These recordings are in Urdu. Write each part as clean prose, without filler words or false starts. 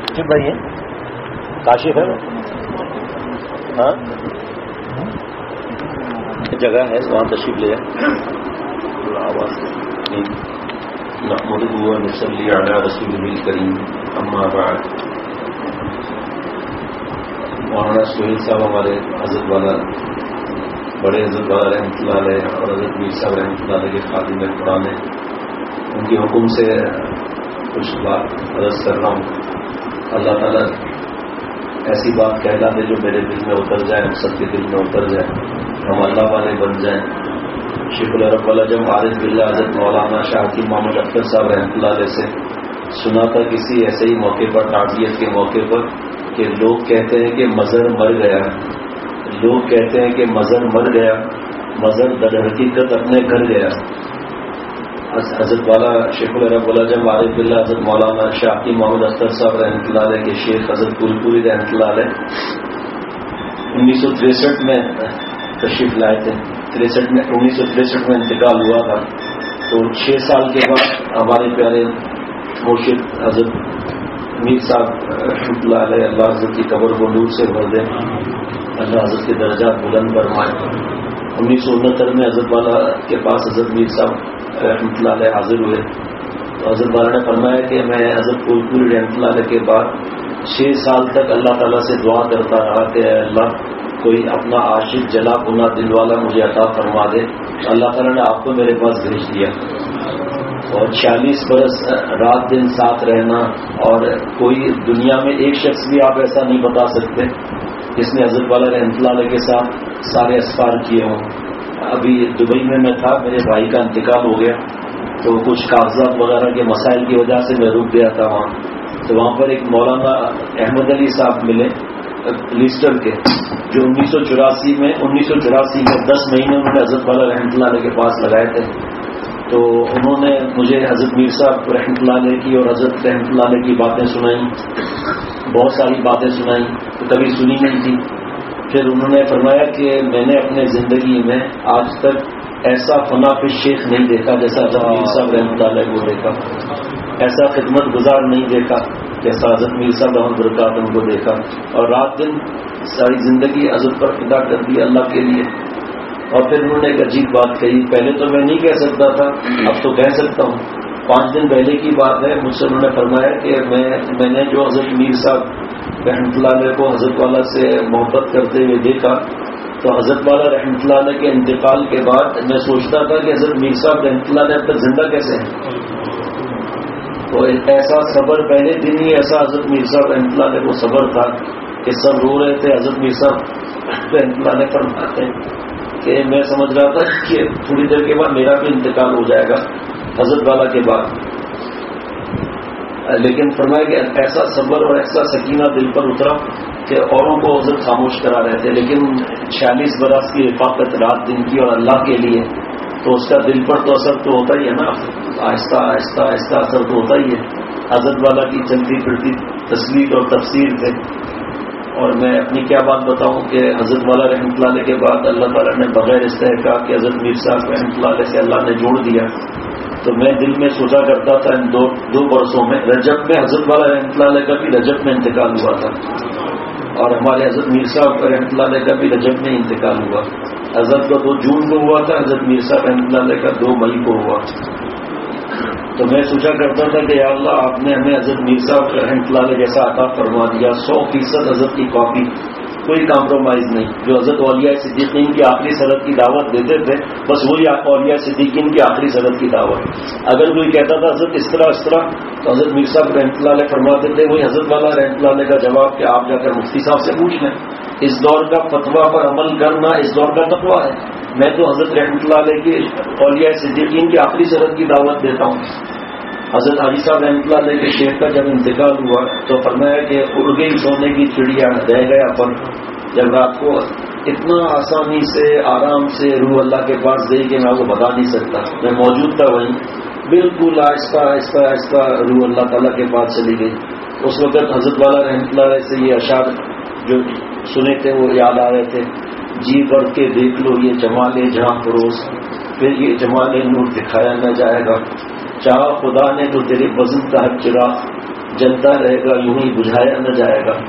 بھائی ہے کاشف ہے ہاں جگہ ہے وہاں تشریف لے آواز نحمده ونصلي على رسوله الكريم اما بعد. مولانا سہیل صاحب ہمارے حضرت والا بڑے حضرت والا رحمۃ اللہ علیہ اور حضرت میر صاحب رحمۃ اللہ علیہ کے خادم قرآن ہے. ان کے حکم سے کچھ بات عرض کر رہا ہوں. اللہ تعالیٰ ایسی بات کہلا دے جو میرے دل میں اتر جائے, ہم سب کے دل میں اتر جائے, ہم اللہ والے بن جائیں. شیخ العرب العجم عارف باللہ حضرت مولانا شاہ حکیم محمد اختر صاحب رحمۃ اللہ علیہ سے سنا تھا کسی ایسے ہی موقع پر, تعزیت کے موقع پر, کہ لوگ کہتے ہیں کہ مظہر مر گیا, لوگ کہتے ہیں کہ مظہر مر گیا, مظہر در حقیقت اپنے گھر گیا. حضرت والا شیخ العرب العجم عارف باللہ حضرت مولانا شاہ حکیم محمد اختر صاحب رحمۃ اللہ علیہ کے شیخ حضرت پوری رحمۃ اللہ علیہ 1963 میں تشریف لائے تھے. 1963 میں انتقال ہوا تھا. تو 6 سال کے بعد ہمارے پیارے مرشد حضرت میر صاحب رحمۃ اللہ علیہ, اللہ حضرت کی قبر کو نور سے بھر دے, اللہ حضرت کے درجات بلند فرمائے. 1969 میں حضرت والا کے پاس حضرت میر صاحب رحمۃ اللہ علیہ حاضر ہوئے. تو حضرت والا نے فرمایا کہ میں حضرت پوری رحمۃ اللہ علیہ کے بعد 6 سال تک اللہ تعالیٰ سے دعا کرتا رہا کہ اے اللہ کوئی اپنا عاشق جلا بنا دل والا مجھے عطا فرما دے. اللہ تعالیٰ نے آپ کو میرے پاس بھیج دیا. اور 46 برس رات دن ساتھ رہنا, اور کوئی دنیا میں ایک شخص بھی آپ ایسا نہیں بتا سکتے جس نے حضرت والا رحمۃ اللہ علیہ کے ساتھ سارے اسفار کیے ہوں. ابھی دبئی میں تھا, میرے بھائی کا انتقال ہو گیا, تو کچھ کاغذات وغیرہ کے مسائل کی وجہ سے میں رک گیا تھا وہاں. تو وہاں پر ایک مولانا احمد علی صاحب ملے لیسٹر کے, جو 1984 میں 10 مہینے انہوں نے حضرت والا رحمۃ اللہ علیہ کے پاس لگائے تھے. تو انہوں نے مجھے حضرت میر صاحب رحمۃ اللہ علیہ کی اور حضرت رحمۃ اللہ علیہ کی باتیں سنائیں, بہت ساری باتیں سنائیں, تو کبھی سنی نہیں تھی. پھر انہوں نے فرمایا کہ میں نے اپنے زندگی میں آج تک ایسا فنا فی شیخ نہیں دیکھا جیسا حضرت میر صاحب رحمۃ اللہ علیہ کو دیکھا, ایسا خدمت گزار نہیں دیکھا جیسا حضرت میر صاحب رحمۃ برکات ان کو دیکھا. اور رات دن ساری زندگی حضرت پر فدا کر دی اللہ کے لیے. اور پھر انہوں نے ایک عجیب بات کہی, پہلے تو میں نہیں کہہ سکتا تھا, اب تو کہہ سکتا ہوں. 5 دن پہلے کی بات ہے, مجھ سے انہوں نے فرمایا کہ میں نے جو حضرت میر صاحب رحمۃ اللہ علیہ کو حضرت والا سے محبت کرتے ہوئے دیکھا, تو حضرت والا رحمۃ اللہ علیہ کے انتقال کے بعد میں سوچتا تھا کہ حضرت میر صاحب رحمۃ اللہ علیہ اب تک زندہ کیسے ہیں. تو ایسا صبر, پہلے دن ہی ایسا حضرت میر صاحب رحمۃ اللہ علیہ کو صبر تھا کہ سب رو رہے تھے. حضرت میر صاحب رحمۃ اللہ علیہ فرماتے ہیں کہ میں سمجھ رہا تھا کہ تھوڑی دیر کے بعد میرا بھی انتقال ہو جائے گا حضرت والا کے بعد, لیکن فرمایا کہ ایسا صبر اور ایسا سکینہ دل پر اترا کہ اوروں کو حضرت خاموش کرا رہے تھے. لیکن 46 برس کی رفاقت رات دن کی اور اللہ کے لیے, تو اس کا دل پر تو اثر تو ہوتا ہی ہے نا, آہستہ آہستہ آہستہ اثر تو ہوتا ہی ہے. حضرت والا کی چلتی پھرتی تصویر اور تفسیر تھے. اور میں اپنی کیا بات بتاؤں کہ حضرت والا رحمۃ اللہ علیہ کے بعد اللہ تعالیٰ نے بغیر استحقاق کہ حضرت میر صاحب رحمۃ اللہ علیہ سے اللہ نے جوڑ دیا. تو میں دل میں سوچا کرتا تھا ان دو برسوں میں, رجب میں حضرت والا رحمۃ اللہ علیہ کا بھی رجب میں انتقال ہوا تھا, اور ہمارے حضرت میر صاحب رحمۃ اللہ علیہ کا بھی رجب میں انتقال ہوا. حضرت کا 2 جون کو ہوا تھا, حضرت میر صاحب رحمۃ اللہ علیہ کا 2 مئی کو ہوا. تو میں سوچا کرتا تھا کہ یا اللہ آپ نے ہمیں حضرت میر صاحب رحمۃ اللہ علیہ جیسا عطا فرما دیا, 100% حضرت کی کاپی, کوئی کمپرومائز نہیں. جو حضرت اولیاء صدیقین کی آخری سرحد کی دعوت دیتے تھے, بس وہی اولیاء صدیقین کی آخری سرحد کی دعوت. اگر کوئی کہتا تھا حضرت اس طرح تو حضرت میر صاحب رحمۃ اللہ علیہ فرماتے تھے وہی حضرت والا رحمۃ اللہ علیہ کا جواب کہ آپ جا کر مفتی صاحب سے پوچھ لیں, اس دور کا فتویٰ پر عمل کرنا اس دور کا تقویٰ ہے. میں تو حضرت رحمۃ اللہ علیہ کی اولیاء صدیقین کی آخری سرحد کی دعوت دیتا ہوں. حضرت حاجی صاحب رحمۃ اللہ علیہ کے شیخ کا جب انتقال ہوا تو فرمایا کہ اڑ گئی سونے کی چڑیا رہ گیا پر. جب رات کو اتنا آسانی سے آرام سے روح اللہ کے پاس گئی کہ میں آپ کو بتا نہیں سکتا, میں موجود تھا وہیں, بالکل آہستہ آہستہ آہستہ روح اللہ تعالیٰ کے پاس چلی گئی. اس وقت حضرت والا رحمۃ اللہ علیہ سے یہ اشعار جو سنے تھے وہ یاد آ رہے تھے, جی بڑھ کے دیکھ لو یہ جمال جہاں پروز, پھر یہ جمال نور دکھایا نہ جائے گا, چاہا خدا نے تو تیرے وزن کا ہر چراغ جلتا رہے گا، یوں ہی بجھایا نہ جائے گا۔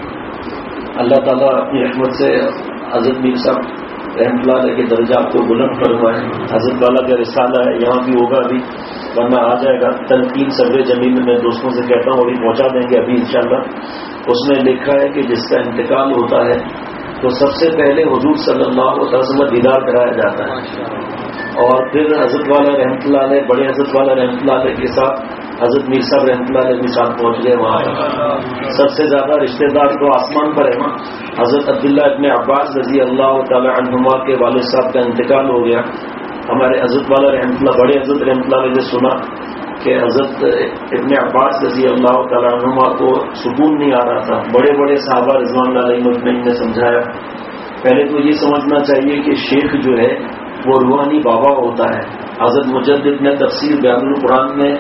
اللہ تعالیٰ اپنی رحمت سے حضرت میر صاحب رحمۃ اللہ علیہ کے درجات کو بلند فرمائے۔ حضرت والا کا رسالہ ہے، یہاں بھی ہوگا ابھی، ورنہ آ جائے گا۔ تلقین صدر جمیل میں دوستوں سے کہتا ہوں ابھی پہنچا دیں گے ابھی انشاءاللہ۔ اس میں لکھا ہے کہ جس کا انتقال ہوتا ہے تو سب سے پہلے حضور صلی اللہ علیہ وسلم دیدار کرایا جاتا ہے، اور پھر حضرت والا رحمۃ اللہ علیہ، بڑے حضرت والا رحمۃ اللہ علیہ کے ساتھ حضرت میر صاحب رحمۃ اللہ علیہ کے ساتھ پہنچ گئے وہاں۔ سب سے زیادہ رشتہ دار تو آسمان پر ہے نا۔ حضرت عبداللہ ابن عباس رضی اللہ تعالی عنہما کے والد صاحب کا انتقال ہو گیا۔ ہمارے حضرت والا رحمۃ اللہ، بڑے حضرت رحمۃ اللہ علیہ نے سنا کہ حضرت ابن عباس رضی اللہ تعالی عنہما کو سکون نہیں آ رہا تھا۔ بڑے بڑے صحابہ رضوان اللہ علیہ مجمعین نے سمجھایا، پہلے تو یہ سمجھنا چاہیے کہ شیخ جو ہے وہ روحانی بابا ہوتا ہے۔ حضرت مجدد نے تفسیر بیان القرآن میں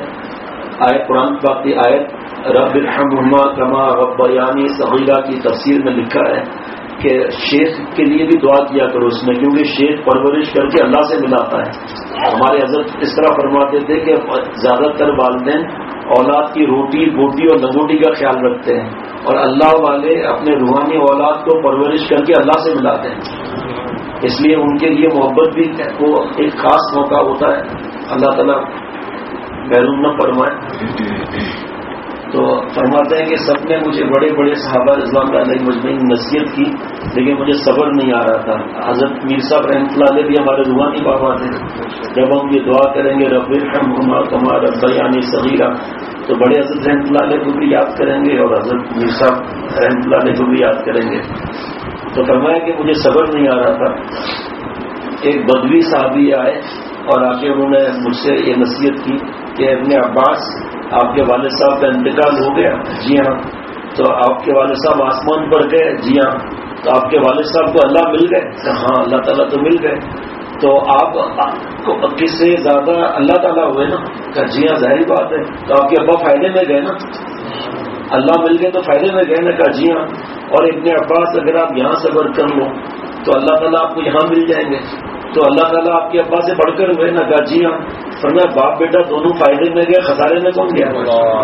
قرآن پاک کی آیت رب ارحمہما کما ربیانی صغیرہ کی تفسیر میں لکھا ہے کہ شیخ کے لیے بھی دعا کیا کرو اس میں، کیونکہ شیخ پرورش کر کے اللہ سے ملاتا ہے۔ ہمارے حضرت اس طرح فرماتے تھے کہ زیادہ تر والدین اولاد کی روٹی بوٹی اور لنگوٹی کا خیال رکھتے ہیں، اور اللہ والے اپنے روحانی اولاد کو پرورش کر کے اللہ سے ملاتے ہیں۔ اس لیے ان کے لیے محبت بھی وہ ایک خاص موقع ہوتا ہے۔ اللہ تعالیٰ محروم نہ فرمائے۔ تو فرماتے ہیں کہ سب نے مجھے بڑے بڑے صحابہ رضوان اللہ علیہ مجمعین نصیحت کی، لیکن مجھے صبر نہیں آ رہا تھا۔ حضرت میر صاحب رحمۃ اللہ علیہ بھی ہمارے روحانی بابا تھے۔ جب ہم یہ دعا کریں گے رب ارحمہما کما ربیانی صغیرہ، تو بڑے حضرت رحمۃ اللہ علیہ کو بھی یاد کریں گے اور حضرت میر صاحب رحمۃ اللہ علیہ کو بھی یاد کریں گے۔ تو فرمایا کہ مجھے صبر نہیں آ رہا تھا۔ ایک بدوی صحابی آئے اور آ کے انہوں نے مجھ سے یہ نصیحت کی کہ ابن عباس آپ کے والد صاحب کا انتقال ہو گیا؟ جی ہاں۔ تو آپ کے والد صاحب آسمان پر گئے؟ جی ہاں۔ تو آپ کے والد صاحب کو اللہ مل گئے؟ ہاں اللہ تعالیٰ تو مل گئے۔ تو آپ کس سے زیادہ اللہ تعالیٰ ہوئے نا؟ کہ جی ہاں ظاہری بات ہے۔ تو آپ کے ابا فائدے میں گئے نا؟ اللہ مل گئے تو فائدے میں گئے نا؟ کہا جی ہاں۔ اور ابن عباس اگر آپ یہاں صبر کر لو تو اللہ تعالیٰ آپ کو یہاں مل جائیں گے، تو اللہ تعالیٰ آپ کے ابا سے بڑھ کر ہوئے نا؟ کہا جی ہاں۔ فرمایا باپ بیٹا دونوں فائدے میں گئے، خسارے میں کون گیا؟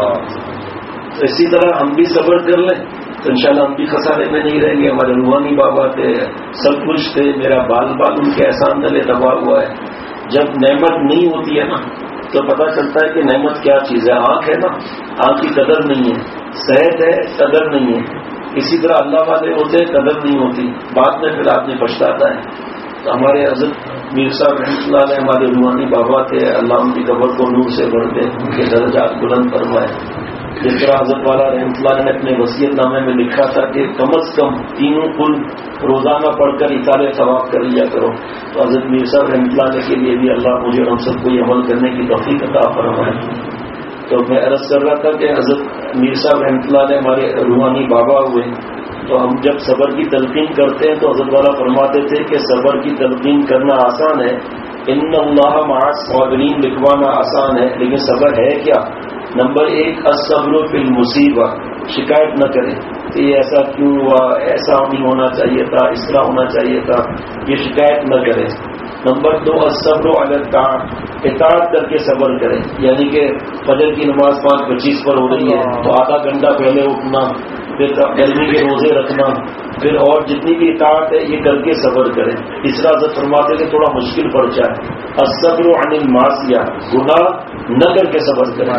تو اسی طرح ہم بھی صبر کر لیں تو انشاءاللہ ہم بھی خسارے میں نہیں رہیں گے۔ ہمارے روحانی بابا تھے، سب کچھ تھے، میرا بال ان کے احسان تلے دبا ہوا ہے۔ جب نعمت نہیں ہوتی ہے نا تو پتہ چلتا ہے کہ نعمت کیا چیز ہے۔ آنکھ ہے نا، آنکھ کی قدر نہیں ہے، صحت ہے قدر نہیں ہے، اسی طرح اللہ والے ہوتے ہیں قدر نہیں ہوتی، بعد میں پھر آدمی پچھتاتا ہے۔ تو ہمارے حضرت میر صاحب رحمۃ اللہ علیہ ہمارے روحانی بابا تھے، اللہ ان کی قبر کو نور سے بھر دے، ان کے درجات بلند فرمائے۔ جس طرح حضرت والا رحمۃ اللہ نے اپنے وصیت نامے میں لکھا تھا کہ کم از کم 3 قل روزانہ پڑھ کر اطالع ثواب کر لیا کرو، تو حضرت میر صاحب رحمۃ اللہ علیہ کے لیے بھی اللہ مجھے اور ہم سب کو یہ عمل کرنے کی توفیق عطا فرمائے۔ تو میں عرض کر رہا تھا کہ حضرت میر صاحب رحمۃ اللہ علیہ ہمارے روحانی بابا ہوئے، تو ہم جب صبر کی تلقین کرتے ہیں تو حضرت والا فرماتے تھے کہ صبر کی تلقین کرنا آسان ہے، ان اللہ مع الصابرین لکھوانا آسان ہے، لیکن صبر ہے کیا؟ نمبر 1 الصبر فی المصیبہ، شکایت نہ کریں کہ یہ ایسا کیوں ہوا، ایسا نہیں ہونا چاہیے تھا، اس طرح ہونا چاہیے تھا، یہ شکایت نہ کریں۔ نمبر 2 الصبر علی الطاعۃ، اطاعت کر کے صبر کریں، یعنی کہ فجر کی نماز 5:25 پر ہو رہی ہے تو آدھا گھنٹہ پہلے اٹھنا، پھر گرمی کے روزے رکھنا، پھر اور جتنی بھی اطاعت ہے یہ کر کے صبر کریں۔ تیسرا حضرت فرماتے کہ تھوڑا مشکل پڑ جائے، الصبر عن المعصیہ، گناہ نہ کر کے صبر کریں،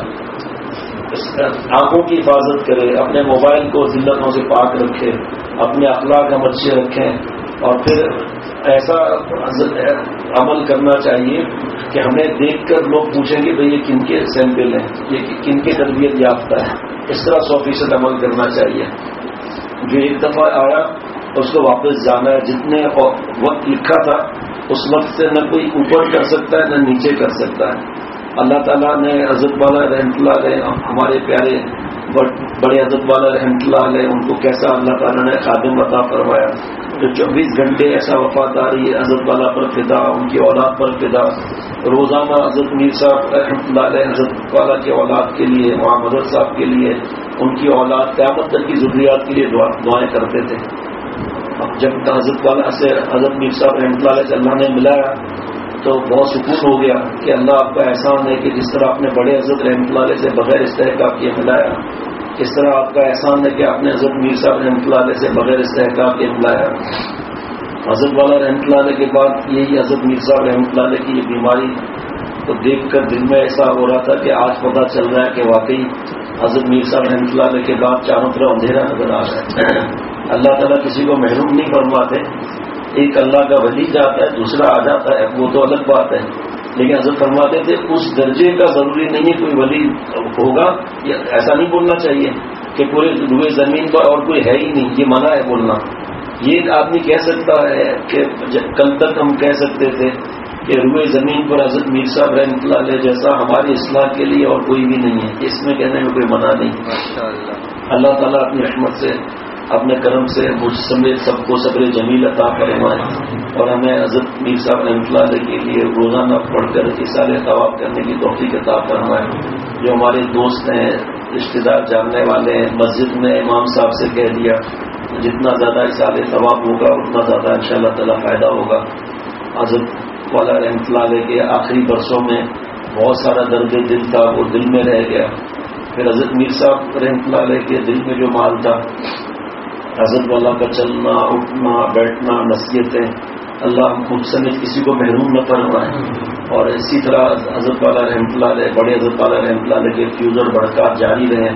آنکھوں کی حفاظت کرے، اپنے موبائل کو ذلتوں سے پاک رکھے، اپنے اخلاق ہم اچھے رکھیں، اور پھر ایسا عمل کرنا چاہیے کہ ہمیں دیکھ کر لوگ پوچھیں گے بھئی یہ کن کے سیمپل ہیں، یہ کن کے تربیت یافتہ ہے، اس طرح 100% عمل کرنا چاہیے۔ جو ایک دفعہ آیا اس کو واپس جانا ہے، جتنے وقت لکھا تھا اس وقت سے نہ کوئی اوپر کر سکتا ہے نہ نیچے کر سکتا ہے۔ اللہ تعالیٰ نے حضرت والا رحمۃ اللہ علیہ ہمارے پیارے بڑے حضرت والا رحمۃ اللہ علیہ ان کو کیسا اللہ تعالیٰ نے خادم عطا فرمایا، جو 24 گھنٹے ایسا وفاداری حضرت والا پر فدا، ان کی اولاد پر فدا، روزانہ حضرت میر صاحب رحمۃ اللہ علیہ حضرت والا کی اولاد کے لیے، وہاں حضرت صاحب کے لیے، ان کی اولاد قیامت تک کی ضروریات کے لیے دعائیں کرتے تھے۔ جب حضرت والا سے حضرت میر صاحب رحمۃ اللہ علیہ سے اللہ نے ملایا تو بہت سکون ہو گیا کہ اللہ آپ کا احسان ہے کہ جس طرح آپ نے بڑے حضرت رحمۃ اللہ علیہ سے بغیر استحقاق کے ملایا، اس طرح آپ کا احسان ہے کہ آپ نے حضرت میر صاحب رحمۃ اللہ علیہ سے بغیر استحقاق کے ملایا۔ حضرت والا رحمۃ اللہ علیہ کے بعد یہی حضرت میر صاحب رحمۃ اللہ علیہ کی یہ بیماری کو دیکھ کر دل میں ایسا ہو رہا تھا کہ آج پتہ چل رہا ہے کہ واقعی حضرت میر صاحب رحمۃ اللہ علیہ کے بعد چاروں طرف اندھیرا نظر آ رہا ہے۔ اللہ تعالیٰ کسی کو محروم نہیں فرماتے، ایک اللہ کا ولی جاتا ہے دوسرا آ جاتا ہے، وہ تو الگ بات ہے، لیکن حضرت فرماتے تھے اس درجے کا ضروری نہیں ہے کوئی ولی ہوگا، ایسا نہیں بولنا چاہیے کہ پورے روئے زمین پر اور کوئی ہے ہی نہیں، یہ منع ہے بولنا۔ یہ ایک آدمی کہہ سکتا ہے کہ کل تک ہم کہہ سکتے تھے کہ روئے زمین پر حضرت میر صاحب رحمۃ اللہ علیہ جیسا ہماری اصلاح کے لیے اور کوئی بھی نہیں ہے، اس میں کہنے میں کوئی منع نہیں۔ اللہ تعالیٰ اپنی رحمت سے اپنے کرم سے مجھ سمیت سب کو صبر جمیل عطا فرمائے اور ہمیں حضرت میر صاحب رحمۃ اللہ علیہ کے لیے روزانہ پڑھ کر اصالہ ثواب کرنے کی توفیق عطا فرمائے۔ جو ہمارے دوست ہیں، رشتے دار، جاننے والے ہیں، مسجد میں امام صاحب سے کہہ دیا جتنا زیادہ اصالہ ثواب ہوگا اتنا زیادہ ان شاء اللہ تعالیٰ فائدہ ہوگا۔ حضرت والا رحمۃ اللہ علیہ کے آخری برسوں میں بہت سارا درد دل تھا، وہ دل میں رہ گیا۔ پھر حضرت میر صاحب رحمۃ اللہ علیہ کے دل میں جو مال تھا، حضرت والا کا چلنا اٹھنا بیٹھنا نصیحتیں، اللہ خود سمیت کسی کو محروم نہ فرمائے۔ اور اسی طرح حضرت والا رحمۃ اللہ علیہ، بڑے حضرت والا رحمۃ اللہ علیہ کے فیوز اور برکات جاری رہیں۔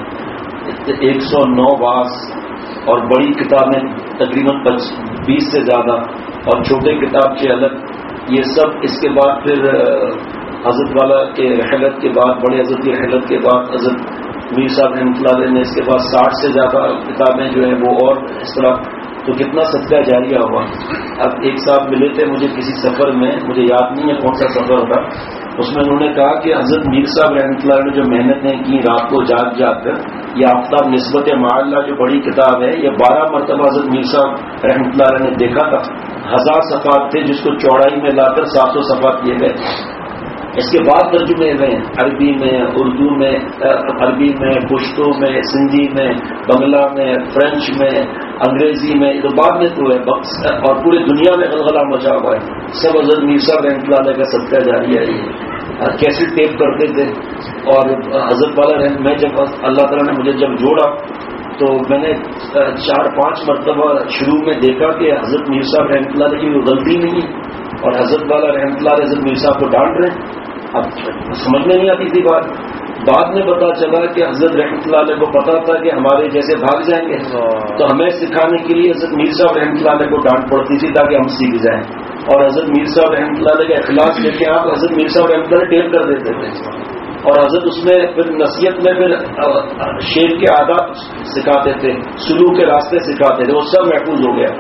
109 باز اور بڑی کتابیں تقریباً 20 سے زیادہ اور چھوٹے کتاب کے الگ، یہ سب اس کے بعد پھر حضرت والا کے رحلت کے بعد، بڑے حضرت کی رحلت کے بعد حضرت میر صاحب رحمۃ اللہ علیہ نے اس کے بعد 60 سے زیادہ کتابیں جو ہیں وہ اور اس طرح، تو کتنا صدقہ جاریہ ہوا۔ اب ایک صاحب ملے تھے مجھے کسی سفر میں، مجھے یاد نہیں ہے کون سا سفر تھا، اس میں انہوں نے کہا کہ حضرت میر صاحب رحمۃ اللہ علیہ نے جو محنتیں کی رات کو جاگ جاگ کر، یہ آفتاب نسبت معلّہ جو بڑی کتاب ہے، یہ 12 مرتبہ حضرت میر صاحب رحمۃ اللہ علیہ نے دیکھا تھا۔ 1000 صفحات تھے جس کو چوڑائی میں لا کر 700 صفحات کیے گئے۔ اس کے بعد ترجمے ہوئے عربی میں، اردو میں، عربی میں، پشتو میں، سندھی میں، بنگلہ میں، فرینچ میں، انگریزی میں، تو بعد میں تو ہے اور پوری دنیا میں غلغلہ مچا ہوا ہے۔ سب حضرت میر صاحب رحمۃ اللہ علیہ کا صدقہ جاریہ ہے۔ کیسے ٹیپ کرتے تھے اور حضرت والا میں جب اللہ تعالیٰ نے مجھے جب جوڑا تو میں نے 4-5 مرتبہ شروع میں دیکھا کہ حضرت میر صاحب رحمۃ اللہ علیہ کی کوئی غلطی نہیں ہے اور حضرت والا رحمۃ اللہ علیہ حضرت میر صاحب کو ڈانٹ رہے ہیں۔ اب سمجھ میں نہیں آتی تھی بات، بعد میں پتا چلا کہ حضرت رحمۃ اللہ علیہ کو پتا تھا کہ ہمارے جیسے بھاگ جائیں گے، تو ہمیں سکھانے کے لیے حضرت میر صاحب رحمۃ اللہ علیہ کو ڈانٹ پڑتی تھی تاکہ ہم سیکھ جائیں۔ اور حضرت میر صاحب رحمۃ اللہ علیہ کا اخلاص دیکھیں آپ، حضرت میر صاحب رحمۃ اللہ علیہ ٹیپ کر دیتے تھے اور حضرت اس میں پھر نصیحت میں پھر شعر کے آداب سکھاتے تھے، سلوک کے راستے سکھاتے تھے، وہ سب محفوظ ہو گیا۔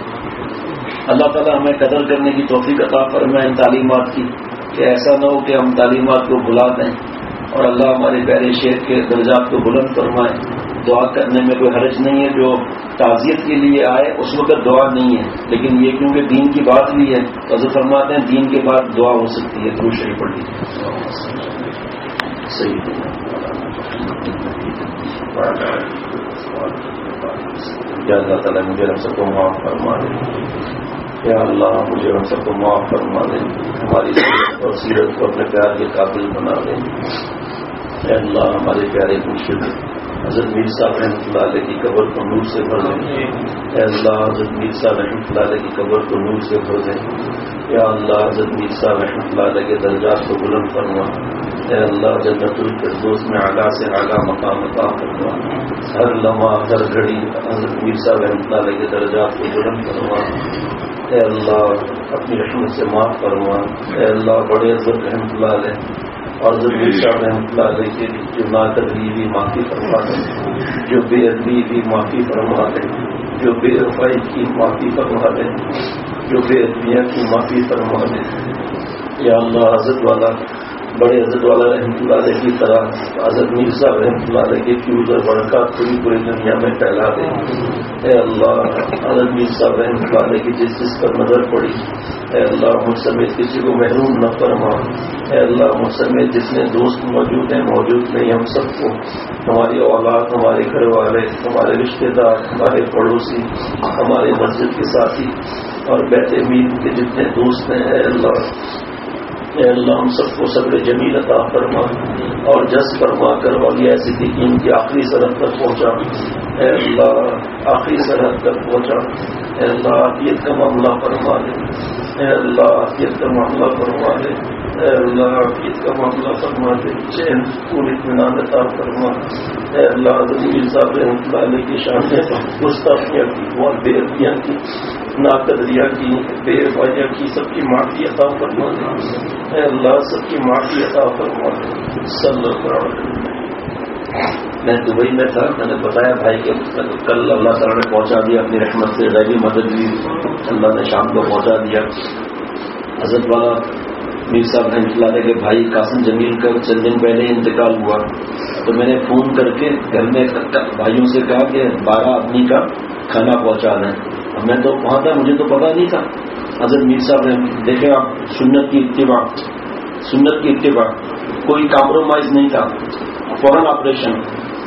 اللہ تعالیٰ ہمیں قدر کرنے کی توفیق عطا فرمائے ان تعلیمات کی، کہ ایسا نہ ہو کہ ہم تعلیمات کو بھلا دیں، اور اللہ ہمارے پیارے شیخ کے درجات کو بلند فرمائے۔ دعا کرنے میں کوئی حرج نہیں ہے، جو تعزیت کے لیے آئے اس وقت دعا نہیں ہے، لیکن یہ کیونکہ دین کی بات بھی ہے تو حضرت فرماتے ہیں دین کے بعد دعا ہو سکتی ہے۔ درود شریف پڑھ لیجیے۔ یا اللہ تعالیٰ مجھے ہم سب کو معاف فرما دے، یا اللہ مجھے ہم سب کو معاف فرما دے، ہماری سیرت اور سیرت کو اپنے پیار کے قابل بنا دے۔ یا اللہ ہمارے پیارے مرشد حضرت میر صاحب رحمۃ اللہ علیہ کی قبر کو نور سے بھر دیں۔ اے اللہ حضرت میر صاحب رحمۃ اللہ علیہ کی قبر کو نور سے بھر دیں۔ یا اللہ حضرت میر صاحب رحمۃ اللہ علیہ کے درجات کو بلند فرما۔ اے اللہ جنت الفردوس میں اعلیٰ سے اعلیٰ مقام عطا فرما۔ ہر لمحہ ہر گھڑی حضرت میر صاحب رحمۃ اللہ علیہ کے درجات کو بلند فرما۔ اے اللہ اپنی رحمت سے معاف فرما۔ اے اللہ بڑے حضرت رحمۃ اللہ علیہ اور حضرت میر صاحب رحمۃ اللہ علیہ کی جو ناتدری بھی معافی فرما دیں، جو بے ادبی بھی معافی فرما دیں، جو بے وفائی کی معافی فرما دیں، جو بے ادبیاں کی معافی فرما دیں۔ یا اللہ حضرت والا بڑے حضرت والا رحمۃ اللہ علیہ کی طرح حضرت میر صاحب رحمۃ اللہ علیہ کے فیوز اور برکات پوری دنیا میں پھیلا دیں۔ اے اللہ حضرت میر صاحب رحمۃ اللہ علیہ کی جس پر نظر پڑی، اے اللہ مجھ سمیت کسی کو محروم نہ فرما۔ اے اللہ مجھ سمیت جتنے دوست موجود ہیں موجود نہیں، ہم سب کو، ہماری اولاد، ہمارے گھر والے، ہمارے رشتے دار، ہمارے پڑوسی، ہمارے مسجد کے ساتھی اور بیت میر کے جتنے دوست ہیں، اے اللہ اے اللہ ہم سب کو صبر جمیل عطا فرما اور جذب فرما کر اولیاء صدیقین کی آخری سرحد تک پہنچا. اے اللہ آخری سرحد تک پہنچا. اے اللہ عافیت کا معاملہ فرما دے. اے اللہ عافیت کا معاملہ فرما دے. اے اللہ عافیت کا معاملہ فرما دے. چین پوری اطمینان عطا فرما. اے اللہ حضرت صاحب رحمۃ اللہ علیہ کی شان میں گستاخیاں کی اور بے ادبیاں کی ناقدریاں کی بے وجہ کی سب کی معافی عطا فرما دے. اے اللہ سب کی معافی عطا فرما دے. صلی اللہ علیہ وسلم. میں دبئی میں تھا. میں نے بتایا بھائی کہ کل اللہ تعالیٰ نے پہنچا دیا اپنی رحمت سے غیبی مدد بھی اللہ نے شام کو پہنچا دیا. حضرت والا میر صاحب رحمۃ اللہ علیہ کے بھائی قاسم جمیل کا چند دن پہلے انتقال ہوا تو میں نے فون کر کے گھر میں بھائیوں سے کہا کہ 12 آدمی کا کھانا پہنچا دیں. اب میں تو وہاں تھا مجھے تو پتا نہیں تھا. حضرت میر صاحب دیکھیں آپ سنت کی اتباع کوئی کمپرومائز نہیں تھا. فوراً آپریشن.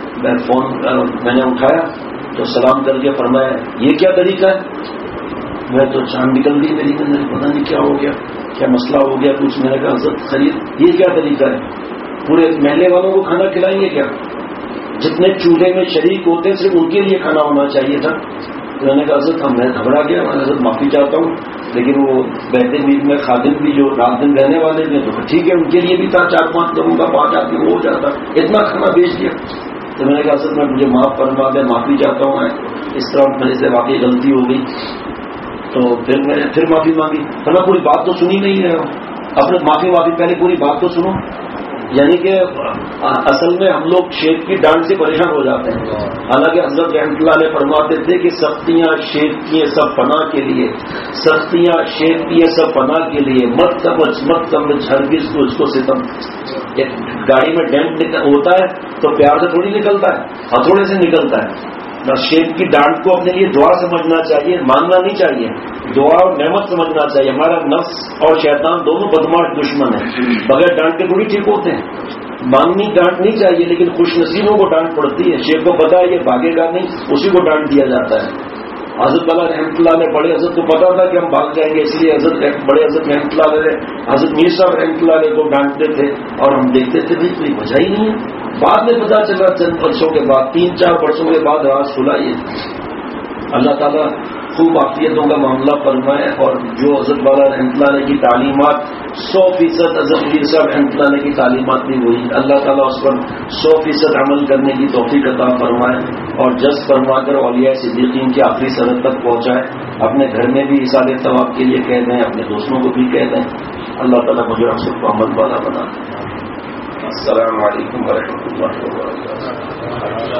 میں نے اٹھایا تو سلام کر کے فرمایا یہ کیا طریقہ ہے. میں تو چاند نکل گئی میری اندر پتہ نہیں کیا ہو گیا کیا مسئلہ ہو گیا کچھ. میں نے کہا حضرت خرید یہ کیا طریقہ ہے پورے محلے والوں کو کھانا کھلائیں گے کیا. جتنے چولہے میں شریک ہوتے ہیں صرف ان کے لیے کھانا ہونا چاہیے تھا. میں نے کہا حضرت میں گھبرا گیا. میں حضرت معافی چاہتا ہوں لیکن وہ بیٹھے بیچ میں خادم بھی جو رات دن رہنے والے تھے تو ٹھیک ہے ان کے لیے بھی تھا 4-5 لوگوں کا 5 آدمی ہو جاتا اتنا کھانا بیچ دیا. تو میں نے کہا حضرت میں مجھے معاف فرما دیں معافی چاہتا ہوں. میں اس طرح میرے سے واقعی غلطی ہو گئی. تو پھر میں نے پھر معافی مانگی. تو میں پوری بات تو سنی نہیں رہا ہوں. اپنے معافی پہلے پوری بات تو سنو. یعنی کہ اصل میں ہم لوگ شیخ کی ڈانٹ سے پریشان ہو جاتے ہیں. حالانکہ حضرت رحمۃ اللہ علیہ فرماتے تھے کہ سختیاں شیخ کی سب پناہ کے لیے سختیاں شیخ کی سب پناہ کے لیے مت سمجھ ہرگز تو اس کو ستم. گاڑی میں ڈینٹ ہوتا ہے تو پیار سے تھوڑی نکلتا ہے ہتھوڑے سے نکلتا ہے. بس شیخ کی ڈانٹ کو اپنے لیے دعا سمجھنا چاہیے ماننا نہیں چاہیے. دعا اور نعمت سمجھنا چاہیے. ہمارا نفس اور شیطان دونوں بدماش دشمن ہیں. بغیر ڈانٹ کے تھوڑی ٹھیک ہوتے ہیں. مانگنی ڈانٹ نہیں چاہیے لیکن خوش نصیبوں کو ڈانٹ پڑتی ہے. شیخ کو پتا ہے یہ بھاگے گا نہیں اسی کو ڈانٹ دیا جاتا ہے. حضرت والا رحمۃ اللہ نے بڑے حضرت کو پتا تھا کہ ہم بھاگ جائیں گے اس لیے بڑے حضرت رحمۃ اللہ علیہ حضرت میر صاحب رحمۃ اللہ علیہ کو ڈانٹتے تھے اور ہم دیکھتے تھے بھائی کوئی وجہ ہی نہیں ہے. بعد میں پتا چلا چند برسوں کے بعد 3-4 برسوں کے بعد راز کھلا. یہ اللہ تعالیٰ خوب عافیتوں کا معاملہ فرمائے اور جو حضرت والا رحمۃ اللہ علیہ کی تعلیمات 100% حضرت میر صاحب رحمۃ اللہ علیہ کی تعلیمات بھی ہوئی. اللہ تعالیٰ اس پر 100% عمل کرنے کی توفیق عطا فرمائے اور جذب فرما کر اولیاء صدیقین کی آخری سرحد تک پہنچائے. اپنے گھر میں بھی اصال ثواب کے لیے کہہ دیں اپنے دوستوں کو بھی کہہ دیں. اللہ تعالیٰ مجھے ہم سب کو عمل والا بنا. السلام علیکم ورحمۃ اللہ وبرکاتہ.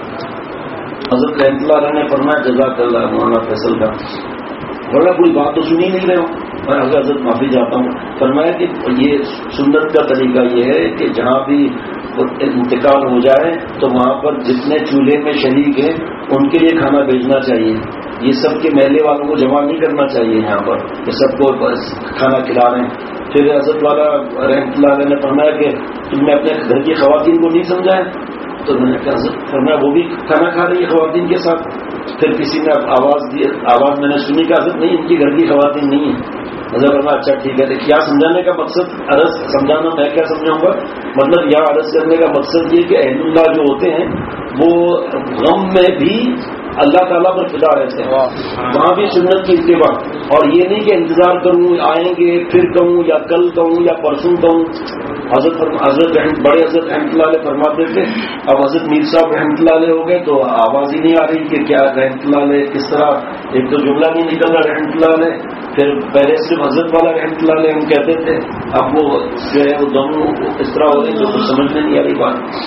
حضرت رحمۃ اللہ علیہ نے فرمایا جزاک اللہ مولانا فیصل کا ورنہ کوئی بات تو سنی نہیں رہے ہو. میں حضرت معافی چاہتا ہوں. فرمایا کہ یہ سنت کا طریقہ یہ ہے کہ جہاں بھی انتقال ہو جائے تو وہاں پر جتنے چولہے میں شریک ہیں ان کے لیے کھانا بھیجنا چاہیے. یہ سب کے محلے والوں کو جمع نہیں کرنا چاہیے یہاں پر کہ سب کو کھانا کھلا رہے ہیں. پھر حضرت والا رحمۃ اللہ علیہ نے فرمایا کہ تم نے اپنے گھر کی خواتین کو نہیں سمجھایا. تو میں نے کہا حضرت فرمایا وہ بھی کھانا کھا رہی ہے خواتین کے ساتھ. پھر کسی نے آواز میں نے سنی کہ حضرت نہیں ان کی گھر کی خواتین نہیں ہے. حضرت فرمایا اچھا ٹھیک ہے. کیا سمجھانے کا مقصد عرض سمجھانا میں کیا سمجھاؤں گا مطلب یہاں عرض کرنے کا مقصد یہ کہ اہل اللہ جو ہوتے ہیں وہ غم میں بھی اللہ تعالیٰ پر فدا رہتے ہیں. وہاں بھی سنت کی اتباع اور یہ نہیں کہ انتظار کروں آئیں گے پھر کہوں یا کل کہوں یا پرسوں کہوں. حضرت بڑے حضرت رحمۃ اللہ علیہ فرماتے تھے اب حضرت میر صاحب رحمۃ اللہ علیہ ہو گئے تو آواز ہی نہیں آ رہی کہ کیا رحمۃ اللہ علیہ کس طرح ایک تو جملہ نہیں نکل رہا رحمۃ اللہ علیہ. پھر پہلے صرف حضرت والا رحمۃ اللہ علیہ ہم کہتے تھے اب وہ جو ہے وہ دونوں اس طرح ہو رہے ہیں جو کچھ سمجھ میں نہیں آ رہی بات.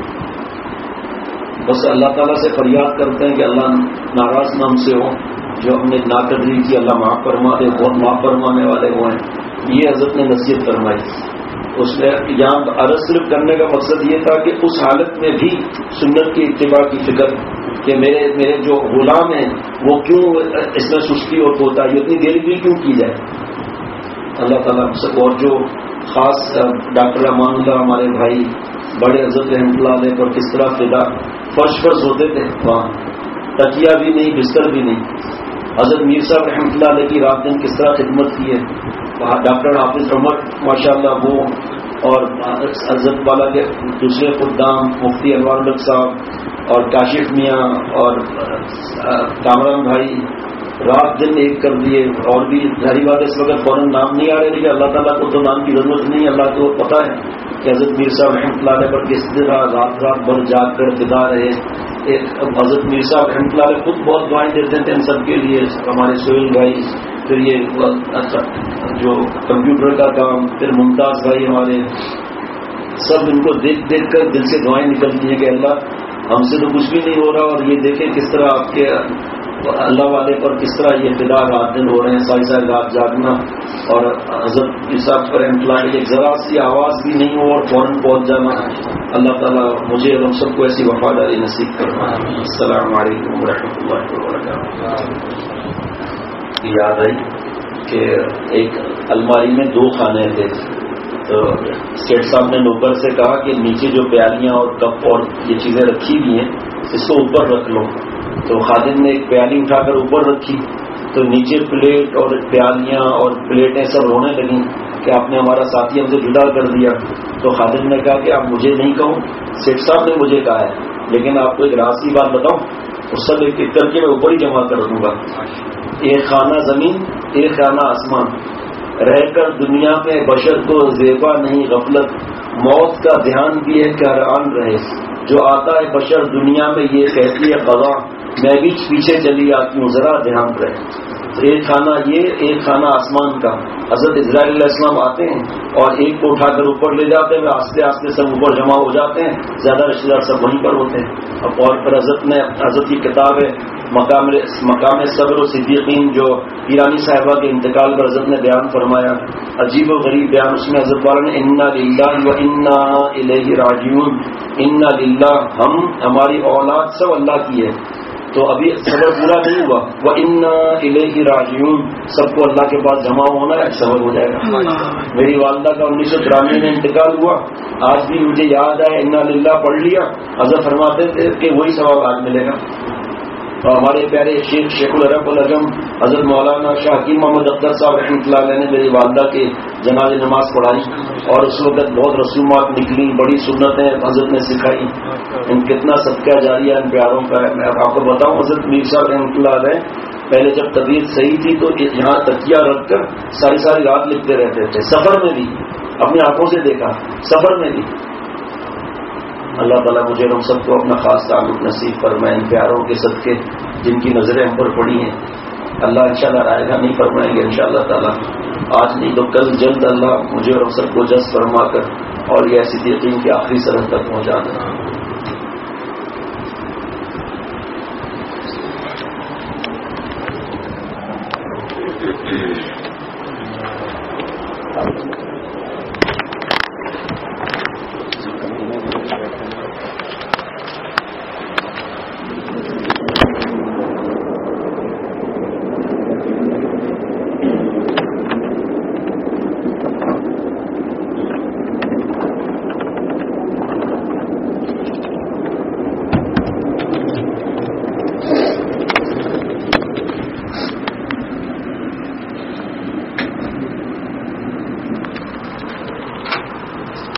بس اللہ تعالیٰ سے فریاد کرتے ہیں کہ اللہ ناراض نہ ہم سے ہو. جو ہم نے ناقدری کی اللہ معاف فرما دے. بہت معاف فرمانے والے وہ ہیں. یہ حضرت نے نصیحت فرمائی. اس میں یہاں عرض صرف کرنے کا مقصد یہ تھا کہ اس حالت میں بھی سنت کی اتباع کی فکر کہ میرے جو غلام ہیں وہ کیوں اس میں سستی اور کوتاہی اتنی دیر بھی کیوں کی جائے. اللہ تعالیٰ سب. اور جو خاص ڈاکٹر امان اللہ ہمارے بھائی بڑے حضرت رحمۃ اللہ علیہ پر کس طرح فدا فرش پر سوتے تھے. وہاں تکیہ بھی نہیں بستر بھی نہیں حضرت میر صاحب رحمۃ اللہ علیہ کی رات دن کس طرح خدمت کی ہے. ڈاکٹر حافظ عمر ماشاءاللہ وہ اور حضرت والا کے دوسرے خدام مفتی انوار الحق صاحب اور کاشف میاں اور کامران بھائی رات دن ایک کر دیے. اور بھی ظاہری بات ہے اس وقت فوراً نام نہیں آ رہے لیکن اللہ تعالیٰ کو تو نام کی ضرورت نہیں. اللہ کو پتہ ہے کہ حضرت میر صاحب رحمۃ اللہ علیہ پر کس طرح رات بھر جاگ کر فدا رہے. حضرت میر صاحب رحمۃ اللہ علیہ خود بہت دعائیں دیتے تھے ان سب کے لیے. ہمارے سہیل بھائی, پھر یہ جو کمپیوٹر کا کام, پھر ممتاز بھائی ہمارے, سب ان کو دیکھ دیکھ کر دل سے دعائیں نکلتی ہیں کہ اللہ ہم سے تو کچھ بھی نہیں ہو رہا اور یہ دیکھیں کس طرح آپ کے اللہ والے پر کس طرح یہ فدا رات دن ہو رہے ہیں, ساری ساری رات جاگنا. اور حضرت صاحب پر امپلائی ایک ذرا سی آواز بھی نہیں ہو اور فوراً پہنچ جانا. اللہ تعالیٰ مجھے اور ہم سب کو ایسی وفاداری نصیب کرنا. السلام علیکم ورحمۃ اللہ وبرکاتہ. یاد آئی کہ ایک الماری میں 2 خانے تھے, تو سیٹ صاحب نے نوکر سے کہا کہ نیچے جو پیالیاں اور کپ اور یہ چیزیں رکھی ہوئی ہیں اس کو اوپر رکھ لو. تو خادم نے ایک پیالی اٹھا کر اوپر رکھی, تو نیچے پلیٹ اور پیالیاں اور پلیٹیں سب رونے لگیں کہ آپ نے ہمارا ساتھی ہم سے جدا کر دیا. تو خادم نے کہا کہ آپ مجھے نہیں کہوں, سیٹ صاحب نے مجھے کہا ہے, لیکن آپ کو ایک راز کی بات بتاؤں, اس سب ایک ایک کر کے میں اوپر ہی جمع کر دوں گا. ایک خانہ زمین ایک خانہ آسمان, رہ کر دنیا میں بشر کو زیبا نہیں غفلت, موت کا دھیان بھی ہے کہ حیران رہے. جو آتا ہے بشر دنیا میں یہ کہتی ہے قضا, میں بھی پیچھے چلی آتی ہوں ذرا دھیان رہے. ایک خانہ یہ, ایک خانہ آسمان کا. حضرت اسرائیل علیہ السلام آتے ہیں اور ایک کو اٹھا کر اوپر لے جاتے ہیں, آستے آستے سب اوپر جمع ہو جاتے ہیں, زیادہ رشتے دار سب وہیں پر ہوتے ہیں. اور پھر حضرت کی کتاب ہے مقام صبر و صدیقین, جو ایرانی صاحبہ کے انتقال پر حضرت نے بیان فرمایا, عجیب و غریب بیان. اس میں حضرت والا نے انا للہ و انا الیہ راجعون, انا للہ ہم ہماری اولاد سب اللہ کی ہے. تو ابھی صبر پورا نہیں ہوا, وَإِنَّا إِلَيْهِ رَاجِعُونَ, سب کو اللہ کے پاس جمع ہونا ہے, صبر ہو جائے گا. میری والدہ کا 1993 میں انتقال ہوا, آج بھی مجھے یاد ہے اِنَّا لِلَّهِ پڑھ لیا. حضرت فرماتے تھے کہ وہی ثواب آج ملے گا. اور ہمارے پیارے شیخ العرب العظم حضرت مولانا شاہ حکیم محمد اختر صاحب رحمۃ اللہ علیہ نے میری والدہ کے جنازے نماز پڑھائی, اور اس وقت بہت رسومات نکلی, بڑی سنتیں حضرت نے سکھائی. ان کتنا صدقہ جاریہ ان پیاروں کا ہے. میں آپ کو بتاؤں, حضرت میر صاحب رحمۃ اللہ علیہ پہلے جب طبیعت صحیح تھی تو یہاں تکیہ رکھ کر ساری رات لکھتے رہتے تھے, سفر میں بھی, اپنی آنکھوں سے دیکھا, سفر میں بھی. اللہ تعالیٰ مجھے ہم سب کو اپنا خاص تعلق نصیب فرمائے. ان پیاروں کے صدقے جن کی نظریں ہم پر پڑی ہیں, اللہ انشاءاللہ رائے گا نہیں فرمائیں گے انشاءاللہ تعالیٰ. آج نہیں تو کل جلد اللہ مجھے اور ہم سب کو جذب فرما کر اور یہ ایسی یقین کی آخری سرحد تک پہنچا دیں.